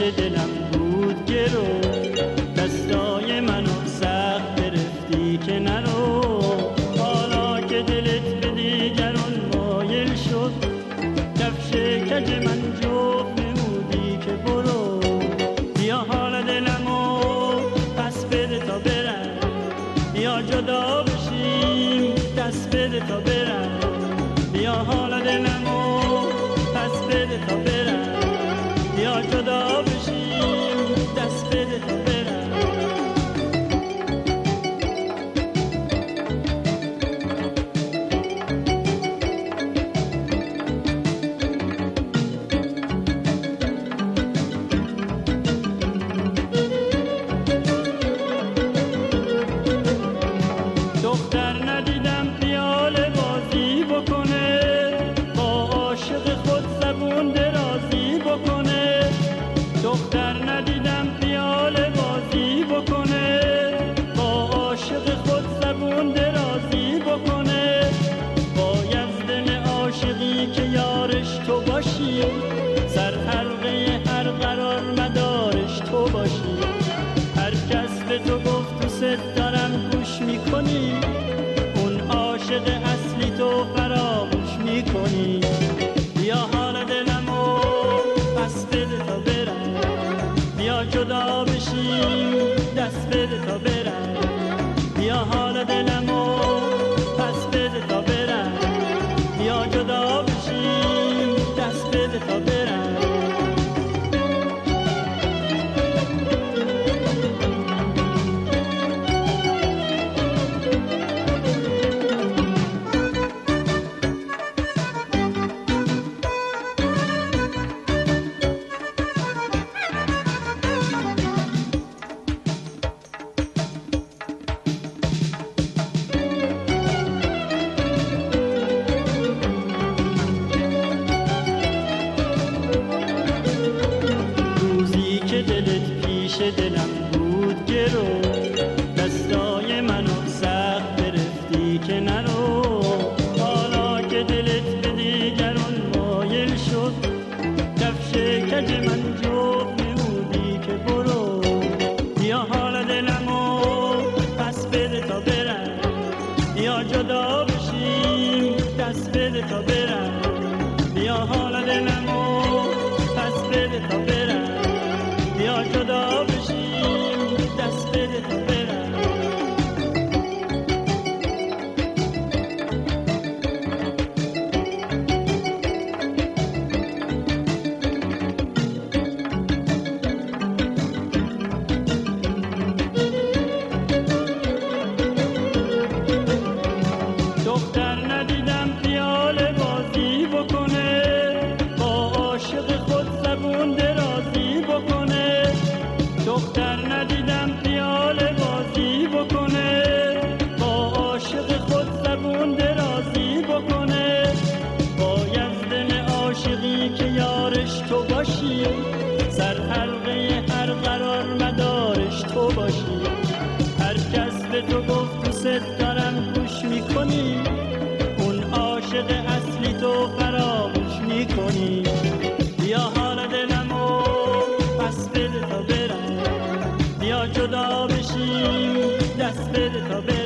پیش دلم بود گرو، دستای منو سخت گرفتی که نرو. حالا که دلت به دیگران مایل شد، کفش کج من جفت نمودی که برو. بیا حال دلمو پس بده تا برم، بیا جدا بشیم دست بده تا برم. بیا حال دلمو پس بده تا برم، بیا جدا بشیم دست بده تا برم. دختر ندیدم پیاله بازی بکنه، با عاشق خود زبون درازی بکنه. دختر ندیدم پیاله بازی بکنه، با عاشق خود زبون درازی بکنه. باید دل عاشقی که یارش تو باشی، سر حلقه هر قرار مدارش تو باشی. هر کس به تو گفت دوست دارم گوش میکنی، اون عاشق اصلی تو فراموش میکنی. بیا حال دلمو پس بده تا برم، بیا جدا بشیم دست بده تا برم. بیا حال دلمو پس بده تا برم، بیا جدا بشیم دست بده تا برم. دلت پیش دلم بود گرو، دستای منو سخت گرفتی که نرو. حالا که دلت به دیگران مایل شد، کفش کج من جفت نمودی که برو. بیا حال دلمو پس بده تا برم، بیا جدا بشیم دست بده تا برم. بیا حال دلمو پس بده تا برم، بیا جدا بشیم دست بده تا برم. دختر ندیدم پیاله بازی بکنه، با عاشق خود زبون درازی بکنه. دختر ندیدم پیاله بازی بکنه، با عاشق خود زبون درازی بکنه. باید دل عاشقی که یارش تو باشی، سر حلقه هر قرار مدارش تو باشی. هر کس به تو گفت دوست دارم گوش میکنی، اون عاشق اصلی تو فراموش میکنی. بیا حال دلمو پس بده تا برم، بیا جدا بشیم دست بده تا برم.